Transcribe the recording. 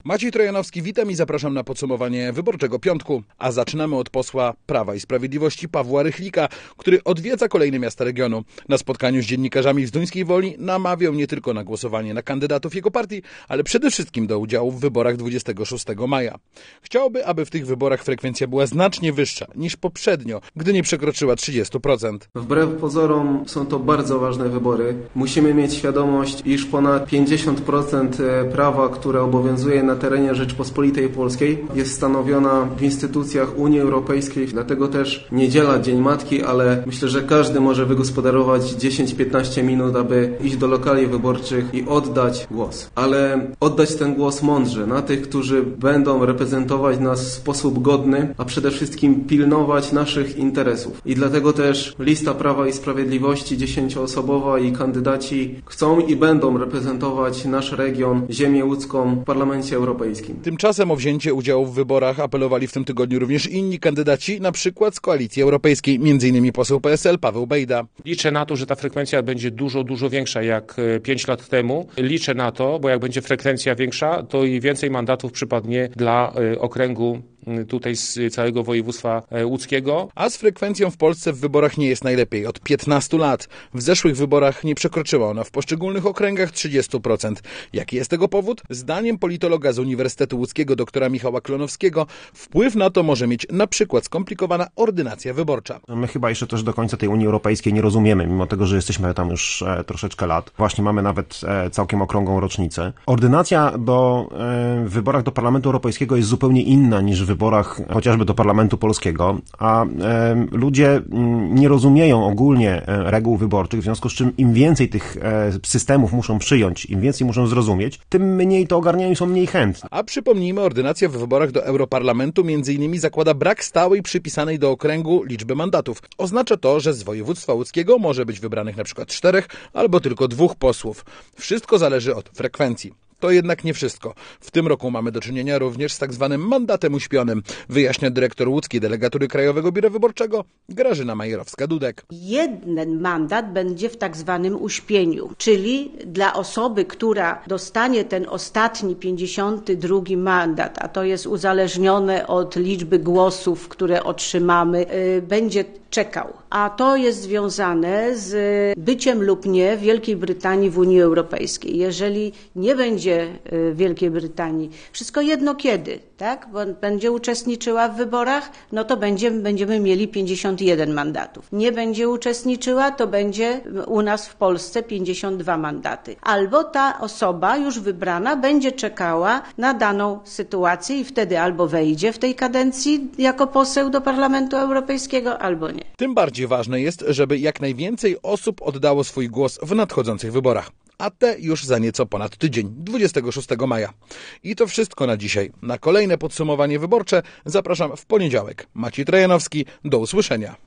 Maciej Trojanowski, witam i zapraszam na podsumowanie wyborczego piątku. A zaczynamy od posła Prawa i Sprawiedliwości Pawła Rychlika, który odwiedza kolejne miasta regionu. Na spotkaniu z dziennikarzami z Duńskiej Woli namawiał nie tylko na głosowanie na kandydatów jego partii, ale przede wszystkim do udziału w wyborach 26 maja. Chciałby, aby w tych wyborach frekwencja była znacznie wyższa niż poprzednio, gdy nie przekroczyła 30%. Wbrew pozorom są to bardzo ważne wybory. Musimy mieć świadomość, iż ponad 50% prawa, które obowiązuje na terenie Rzeczpospolitej Polskiej, jest stanowiona w instytucjach Unii Europejskiej. Dlatego też niedziela, Dzień Matki, ale myślę, że każdy może wygospodarować 10-15 minut, aby iść do lokali wyborczych i oddać głos. Ale oddać ten głos mądrze, na tych, którzy będą reprezentować nas w sposób godny, a przede wszystkim pilnować naszych interesów. I dlatego też lista Prawa i Sprawiedliwości 10-osobowa i kandydaci chcą i będą reprezentować nasz region, ziemię łódzką w Parlamencie Europejskim. Tymczasem o wzięcie udziału w wyborach apelowali w tym tygodniu również inni kandydaci, na przykład z Koalicji Europejskiej, m.in. poseł PSL Paweł Bejda. Liczę na to, że ta frekwencja będzie dużo większa jak 5 lat temu. Liczę na to, bo jak będzie frekwencja większa, to i więcej mandatów przypadnie dla okręgu tutaj z całego województwa łódzkiego. A z frekwencją w Polsce w wyborach nie jest najlepiej. Od 15 lat. W zeszłych wyborach nie przekroczyła ona w poszczególnych okręgach 30%. Jaki jest tego powód? Zdaniem politologa z Uniwersytetu Łódzkiego doktora Michała Klonowskiego wpływ na to może mieć na przykład skomplikowana ordynacja wyborcza. My chyba jeszcze też do końca tej Unii Europejskiej nie rozumiemy, mimo tego, że jesteśmy tam już troszeczkę lat. Właśnie mamy nawet całkiem okrągłą rocznicę. Ordynacja w wyborach do Parlamentu Europejskiego jest zupełnie inna niż w wyborach chociażby do Parlamentu Polskiego, a ludzie nie rozumieją ogólnie reguł wyborczych, w związku z czym im więcej tych systemów muszą przyjąć, im więcej muszą zrozumieć, tym mniej to ogarniają i są mniej chętni. A przypomnijmy, ordynacja w wyborach do Europarlamentu m.in. zakłada brak stałej przypisanej do okręgu liczby mandatów. Oznacza to, że z województwa łódzkiego może być wybranych na przykład 4 albo tylko 2 posłów. Wszystko zależy od frekwencji. To jednak nie wszystko. W tym roku mamy do czynienia również z tak zwanym mandatem uśpionym, wyjaśnia dyrektor łódzkiej delegatury Krajowego Biura Wyborczego Grażyna Majerowska-Dudek. Jeden mandat będzie w tak zwanym uśpieniu, czyli dla osoby, która dostanie ten ostatni 52 mandat, a to jest uzależnione od liczby głosów, które otrzymamy, będzie czekał. A to jest związane z byciem lub nie Wielkiej Brytanii w Unii Europejskiej. Jeżeli nie będzie Wielkiej Brytanii, wszystko jedno kiedy, tak? Bo będzie uczestniczyła w wyborach, no to będziemy mieli 51 mandatów. Nie będzie uczestniczyła, to będzie u nas w Polsce 52 mandaty. Albo ta osoba już wybrana będzie czekała na daną sytuację i wtedy albo wejdzie w tej kadencji jako poseł do Parlamentu Europejskiego, albo nie. Tym bardziej ważne jest, żeby jak najwięcej osób oddało swój głos w nadchodzących wyborach. A te już za nieco ponad tydzień, 26 maja. I to wszystko na dzisiaj. Na kolejne podsumowanie wyborcze zapraszam w poniedziałek. Maciej Trojanowski, do usłyszenia.